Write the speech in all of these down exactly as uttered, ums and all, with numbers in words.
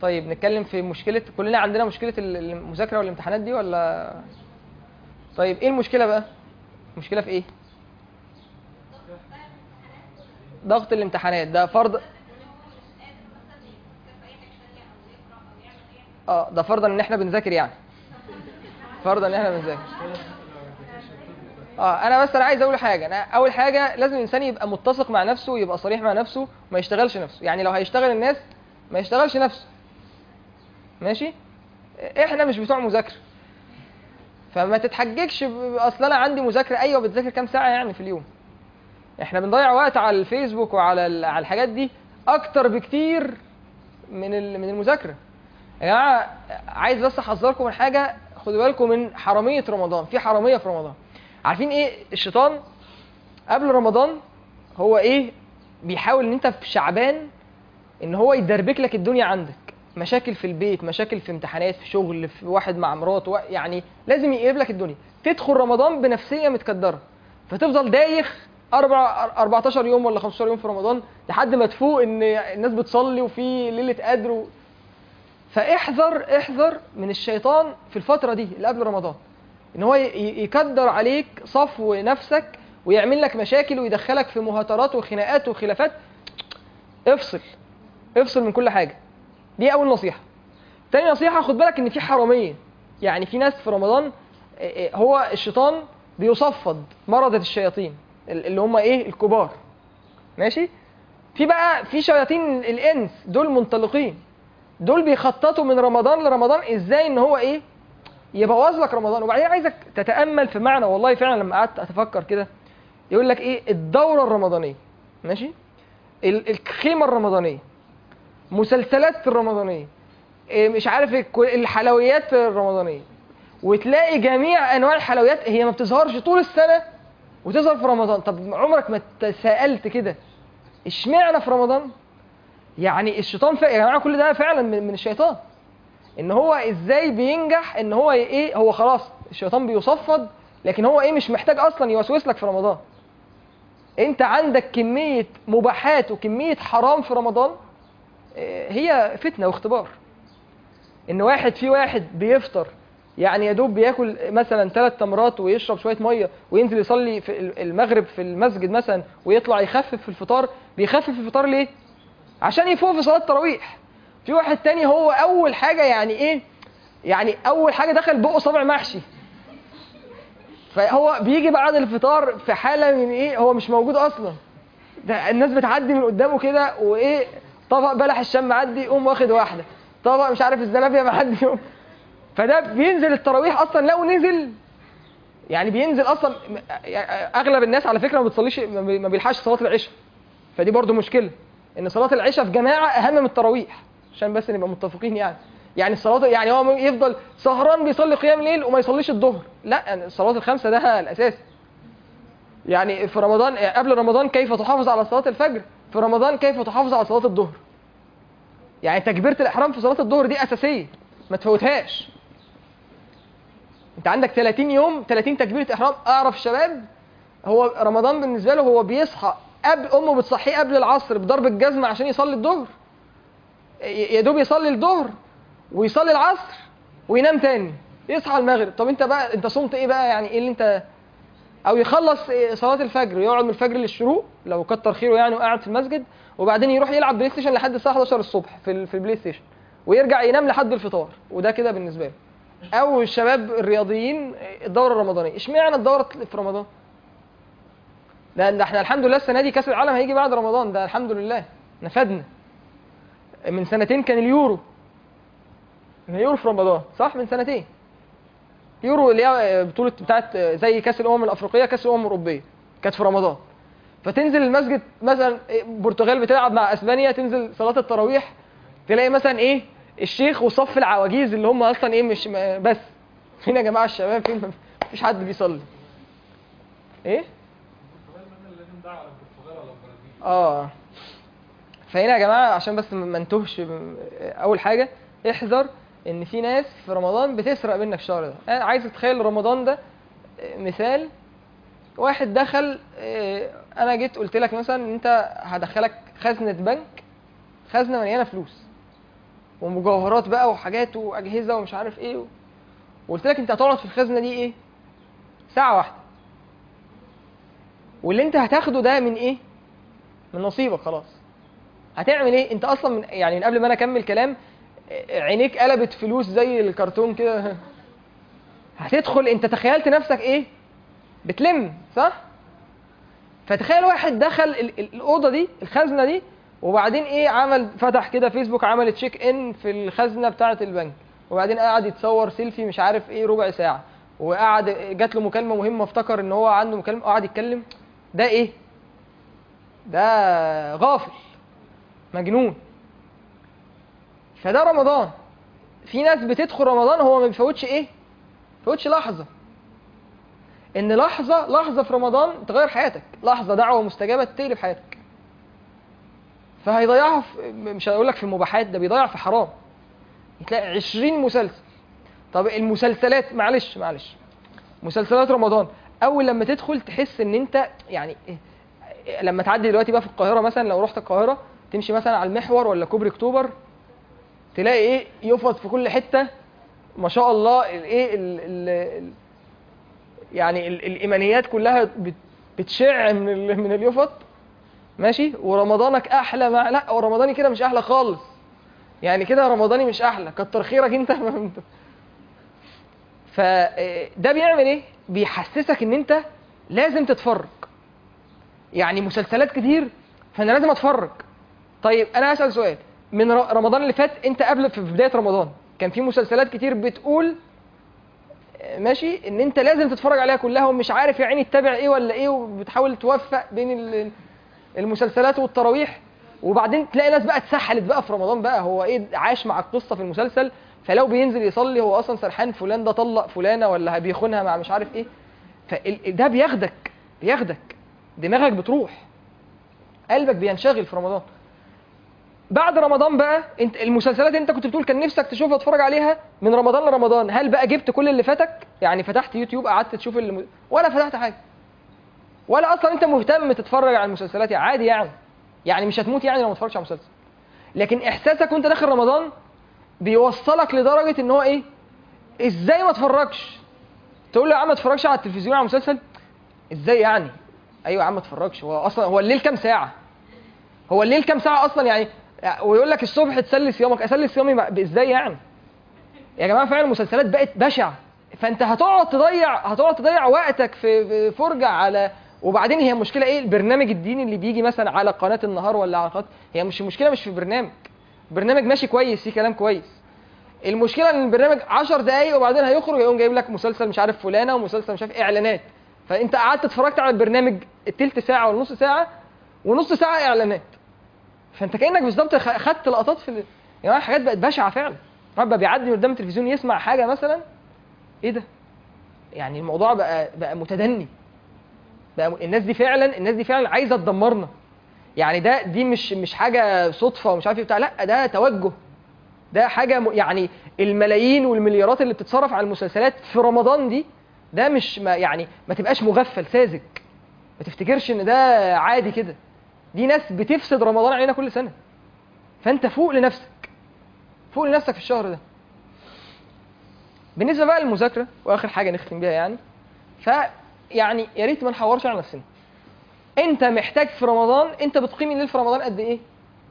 طيب نتكلم في مشكله، كلنا عندنا مشكله المذاكره والامتحانات دي ولا؟ طيب ايه المشكله بقى؟ المشكله في ايه؟ ضغط الامتحانات ده فرض. اه ده فرضا ان احنا بنذاكر يعني، فرضا ان احنا بنذاكر. اه انا بس انا عايز اقول حاجه، انا اول حاجه لازم الانسان يبقى متسق مع نفسه ويبقى صريح مع نفسه وما يشتغلش نفسه. يعني لو هيشتغل الناس ما يشتغلش نفسه، ماشي؟ احنا مش بتوع مذاكره، فما تتحججش اصل انا عندي مذاكره. ايوه بتذاكر كام ساعه يعني في اليوم؟ احنا بنضيع وقت على الفيسبوك وعلى على الحاجات دي اكتر بكتير من من المذاكره. يا جماعه عايز بس احذركم من حاجه، خدوا بالكم من حراميه رمضان. في حراميه في رمضان. عارفين ايه الشيطان قبل رمضان؟ هو ايه؟ بيحاول ان انت في شعبان ان هو يدربك لك الدنيا عندك، مشاكل في البيت، مشاكل في امتحانات، في شغل، في واحد مع مراته، يعني لازم يقلب لك الدنيا. تدخل رمضان بنفسيه متكدره، فتفضل دايخ أربعة أربعتاشر يوم ولا خمستاشر يوم في رمضان لحد ما تفوق ان الناس بتصلي وفي ليله قدر و... فاحذر احذر من الشيطان في الفتره دي اللي قبل رمضان، ان هو يكدر عليك صفو نفسك ويعمل لك مشاكل ويدخلك في مهاترات وخناقات وخلافات. افصل افصل من كل حاجه. دي اول نصيحه. تاني نصيحه، خد بالك ان في حراميه. يعني في ناس في رمضان هو الشيطان بيصفد مرضة الشياطين اللي هم ايه؟ الكبار، ماشي؟ في بقى في شياطين الانس، دول منطلقين، دول بيخططوا من رمضان لرمضان ازاي ان هو ايه؟ يبوظ لك رمضان. وبعدين عايزك تتامل في معنى، والله فعلا لما قعدت اتفكر كده يقول لك ايه؟ الدوره الرمضانيه، ماشي؟ الخيمه الرمضانيه، مسلسلات الرمضانيه، مش عارف الحلويات الرمضانيه، وتلاقي جميع انواع الحلويات هي ما بتظهرش طول السنه وتظهر في رمضان. طب عمرك ما تساءلت كده اشمعنى في رمضان؟ يعني الشيطان فا... يا جماعه كل ده فعلا من, من الشيطان، ان هو ازاي بينجح ان هو ايه؟ هو خلاص الشيطان بيصفد، لكن هو ايه؟ مش محتاج اصلا يوسوس لك في رمضان. انت عندك كميه مباحات وكميه حرام في رمضان، هي فتنه واختبار. ان واحد في واحد بيفطر يعني يا دوب بياكل مثلا ثلاث تمرات ويشرب شويه ميه وينزل يصلي في المغرب في المسجد مثلا ويطلع يخفف في الفطار. بيخفف في الفطار ليه؟ عشان يفوق في صلاه التراويح. في واحد تاني هو اول حاجه يعني ايه؟ يعني اول حاجه دخل بقه صابع محشي، فهو بيجي بعد الفطار في حاله من ايه؟ هو مش موجود اصلا، ده الناس بتعدي من قدامه كده وايه؟ طبق بلح الشام معدي يقوم واخد واحده، طبق مش عارف الزلابيه معدي يقوم. فده بينزل التراويح اصلا لو نزل، يعني بينزل اصلا. اغلب الناس على فكره ما بتصليش، ما بيلحقش صلاه العشاء. فدي برضو مشكله، ان صلاه العشاء في جماعه اهم من التراويح، عشان بس نبقى متفقين. يعني يعني الصلاه يعني هو يفضل سهران بيصلي قيام ليل وما يصليش الظهر، لا الصلاه الخمسه ده الاساس. يعني في رمضان قبل رمضان كيف تحافظ على صلاه الفجر، في رمضان كيف تحافظ على صلاه الظهر. يعني تكبيره الاحرام في صلاه الظهر دي اساسيه ما تفوتهاش. انت عندك ثلاثين يوم ثلاثين تكبيره احرام. اعرف شباب هو رمضان بالنسبه له هو بيصحى قبل امه بتصحيه قبل العصر بضرب الجزمه عشان يصلي الظهر، يا دوب يصلي الظهر ويصلي العصر وينام تاني يصحى المغرب. طب انت بقى انت صمت ايه بقى؟ يعني ايه اللي انت؟ او يخلص صلاه الفجر ويقعد من الفجر للشروق لو كتر خيره يعني وقاعد في المسجد، وبعدين يروح يلعب بلاي ستيشن لحد الساعه حداشر الصبح في في البلاي ستيشن ويرجع ينام لحد الفطار، وده كده بالنسبه له. او الشباب الرياضيين الدوره الرمضانيه. اشمعنى الدوره في رمضان؟ ده, ده احنا الحمد لله السنه دي كاس العالم هيجي بعد رمضان، ده الحمد لله نفدنا. من سنتين كان اليورو، اليورو في رمضان صح؟ من سنتين يورو اللي هي بطوله بتاعت زي كاس الامم الافريقيه كاس الامم الاوروبيه كانت في رمضان. فتنزل المسجد مثلا البرتغال بتلعب مع اسبانيا، تنزل صلاه التراويح تلاقي مثلا ايه؟ الشيخ وصف العواجيز اللي هم اصلا ايه؟ مش بس فين يا جماعه الشباب؟ فين؟ مفيش حد بيصلي. ايه؟ اه فهنا يا جماعه عشان بس ما انتهش، اول حاجه احذر ان في ناس في رمضان بتسرق منك الشهر ده. انا عايز اتخيل رمضان ده مثال، واحد دخل، انا جيت قلت لك مثلا انت هدخلك خزنه بنك، خزنه مليانه فلوس، ومجوهرات بقى وحاجات واجهزه ومش عارف ايه، وقلت لك انت هتقعد في الخزنه دي ايه؟ ساعه واحده، واللي انت هتاخده ده من ايه؟ من نصيبك خلاص. هتعمل ايه؟ انت اصلا من يعني من قبل ما انا اكمل كلام عينيك قلبت فلوس زي الكرتون كده. هتدخل انت تخيلت نفسك ايه؟ بتلم، صح؟ فتخيل واحد دخل ال- ال- الاوضه دي، الخزنه دي، وبعدين ايه؟ عمل فتح كده فيسبوك، عمل تشيك ان في الخزنه بتاعه البنك، وبعدين قعد يتصور سيلفي مش عارف ايه ربع ساعه، وقعد جات له مكالمه مهمه افتكر ان هو عنده مكالمه وقعد يتكلم. ده ايه؟ ده غافل مجنون. فده رمضان. في ناس بتدخل رمضان هو ما بيفوتش ايه؟ ما بيفوتش لحظه. ان لحظه لحظه في رمضان تغير حياتك، لحظه دعوه مستجابه تقلب حياتك. فهيضيعها في، مش هقول لك في المباحات، ده بيضيع في حرام. تلاقي عشرين مسلسل. طب المسلسلات، معلش معلش مسلسلات رمضان اول لما تدخل تحس ان انت يعني إيه؟ لما تعدي دلوقتي بقى في القاهره مثلا، لو رحت القاهره تمشي مثلا على المحور ولا كوبري اكتوبر، تلاقي ايه؟ يفط في كل حته ما شاء الله. الايه ال ال يعني ال الايمانيات كلها بت- بتشع من ال من اليفط، ماشي؟ ورمضانك احلى مع، لا ورمضاني كده مش احلى خالص، يعني كده رمضاني مش احلى، كتر خيرك انت. فده بيعمل ايه؟ بيحسسك ان انت لازم تتفرج، يعني مسلسلات كتير فانا لازم اتفرج. طيب انا هسأل سؤال، من ر- رمضان اللي فات، انت قبل في بداية رمضان كان في مسلسلات كتير بتقول ماشي ان انت لازم تتفرج عليها كلها، ومش عارف يا عيني تتابع ايه ولا ايه، وبتحاول توفق بين ال- المسلسلات والتراويح، وبعدين تلاقي ناس بقى اتسحلت بقى في رمضان بقى، هو ايه؟ عاش مع القصة في المسلسل، فلو بينزل يصلي هو اصلا سرحان فلان ده طلق فلانة ولا بيخونها مع مش عارف ايه. فده بياخدك بياخدك دماغك بتروح، قلبك بينشغل في رمضان. بعد رمضان بقى انت المسلسلات انت كنت بتقول كان نفسك تشوفها تتفرج عليها من رمضان لرمضان، هل بقى جبت كل اللي فاتك؟ يعني فتحت يوتيوب قعدت تشوف اللي، ولا فتحت حاجه، ولا اصلا انت مهتم تتفرج على المسلسلات؟ يعني عادي يعني يعني مش هتموت يعني لو ما اتفرجتش على مسلسل. لكن احساسك وانت داخل رمضان بيوصلك لدرجه ان هو ايه؟ ازاي ما اتفرجش؟ تقول له يا عم ما اتفرجش على التلفزيون على مسلسل؟ ازاي يعني؟ ايوه يا عم ما اتفرجش، هو اصلا هو الليل كام ساعه؟ هو الليل كام ساعه اصلا يعني؟ ويقول لك الصبح تسلي صيامك، اسلي صيامي بقى- ازاي يعني؟ يا جماعه فعلا المسلسلات بقت بشعه، فانت هتقعد تضيع هتقعد تضيع وقتك في في فرجه على. وبعدين هي المشكله ايه؟ البرنامج الديني اللي بيجي مثلا على قناه النهار ولا على قناه، هي مش المشكله مش في البرنامج، البرنامج ماشي كويس فيه كلام كويس، المشكله ان البرنامج عشر دقايق وبعدين هيخرج يقوم جايب لك مسلسل مش عارف فلانه ومسلسل مش عارف إيه، اعلانات. فانت قعدت اتفرجت على البرنامج التلت ساعه ولا نص ساعه، ونص ساعه اعلانات، فانت كانك بالظبط خ- خدت لقطات في ال... يا جماعه الحاجات بقت بشعه فعلا. رب بيعدي من قدام التلفزيون يسمع حاجه مثلا، ايه ده؟ يعني الموضوع بقى بقى متدني، بقى م... الناس دي فعلا الناس دي فعلا عايزه تدمرنا. يعني ده دي مش مش حاجه صدفه ومش عارف ايه بتاع، لا ده توجه، ده حاجه م... يعني الملايين والمليارات اللي بتتصرف على المسلسلات في رمضان دي، ده مش ما يعني ما تبقاش مغفل ساذج، ما تفتكرش ان ده عادي كده، دي ناس بتفسد رمضان علينا كل سنه. فانت فوق لنفسك، فوق لنفسك في الشهر ده. بالنسبه بقى للمذاكره، واخر حاجه نختم بيها يعني، ف يعني يا ريت ما نحورش على نفسنا. انت محتاج في رمضان، انت بتقيم الليل في رمضان قد ايه؟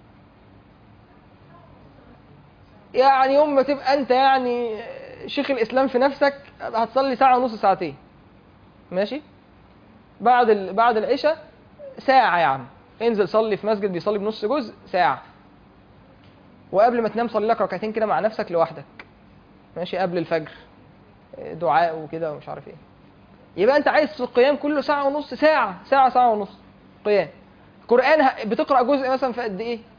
يعني يوم ما تبقى انت يعني شيخ الاسلام في نفسك هتصلي ساعه ونص ساعتين، ماشي؟ بعد ال... بعد العشاء ساعه يا عم، انزل صلي في مسجد بيصلي بنص جزء ساعه، وقبل ما تنام صلي لك ركعتين كده مع نفسك لوحدك، ماشي؟ قبل الفجر دعاء وكده ومش عارف ايه. يبقى انت عايز في القيام كله ساعه ونص، ساعه ساعه ساعه ونص قيام. قرآن ه- بتقرأ جزء مثلا في قد ايه؟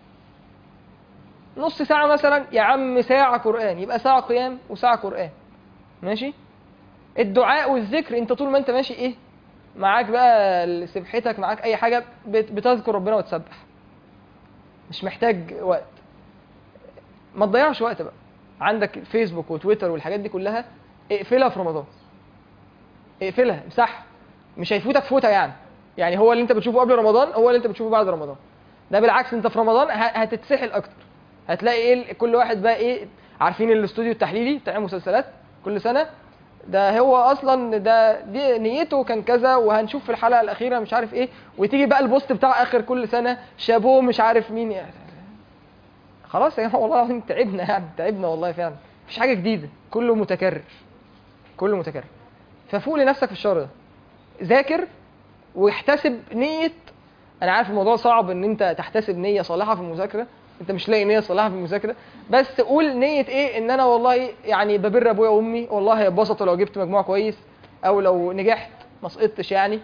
نص ساعة مثلا يا عم، ساعة قرآن، يبقى ساعة قيام وساعة قرآن، ماشي؟ الدعاء والذكر انت طول ما انت ماشي ايه؟ معاك بقى سبحتك، معاك اي حاجة بت- بتذكر ربنا وتسبح، مش محتاج وقت. ما تضيعش وقت بقى، عندك فيسبوك وتويتر والحاجات دي كلها اقفلها في رمضان، اقفلها امسحها، مش هيفوتك فوتة يعني. يعني هو اللي انت بتشوفه قبل رمضان هو اللي انت بتشوفه بعد رمضان، ده بالعكس انت في رمضان ه- هتتسحل اكتر. هتلاقي ايه كل واحد بقى ايه، عارفين الاستوديو التحليلي بتاع المسلسلات كل سنه، ده هو اصلا ده دي نيته كان كذا، وهنشوف في الحلقه الاخيره مش عارف ايه، وتيجي بقى البوست بتاع اخر كل سنه شابوه مش عارف مين يعني. خلاص يا جماعه والله العظيم تعبنا يعني، تعبنا والله فعلا، مفيش حاجه جديده، كله متكرر، كله متكرر. ففوق لنفسك في الشهر ده، ذاكر واحتسب نيه. انا عارف الموضوع صعب ان انت تحتسب نيه صالحه في المذاكره، انت مش لاقي نيه صالحه في المذاكره، بس قول نيه ايه، ان انا والله يعني ببر ابويا وامي، والله هيتبسطوا لو جبت مجموع كويس، او لو نجحت ما سقطتش يعني.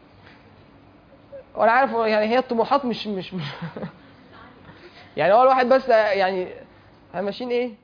وانا عارف يعني هي الطموحات مش مش, مش يعني هو الواحد بس يعني ماشيين ايه